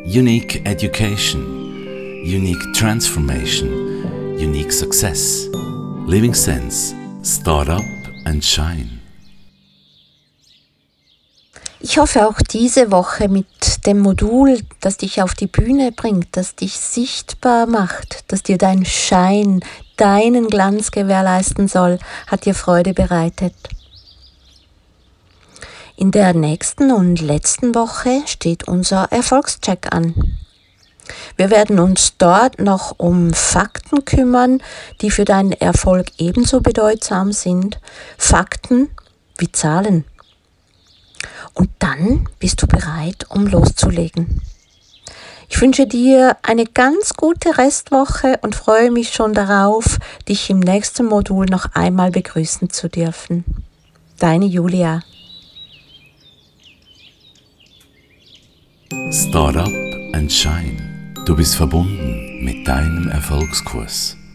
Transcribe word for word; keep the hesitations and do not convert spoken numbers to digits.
Unique education, unique transformation, unique success, living sense, start up and shine. Ich hoffe auch diese Woche mit dem Modul, das dich auf die Bühne bringt, das dich sichtbar macht, das dir dein Schein, deinen Glanz gewährleisten soll, hat dir Freude bereitet. In der nächsten und letzten Woche steht unser Erfolgscheck an. Wir werden uns dort noch um Fakten kümmern, die für deinen Erfolg ebenso bedeutsam sind. Fakten wie Zahlen. Und dann bist du bereit, um loszulegen. Ich wünsche dir eine ganz gute Restwoche und freue mich schon darauf, dich im nächsten Modul noch einmal begrüßen zu dürfen. Deine Julia. Start up and shine. Du bist verbunden mit deinem Erfolgskurs.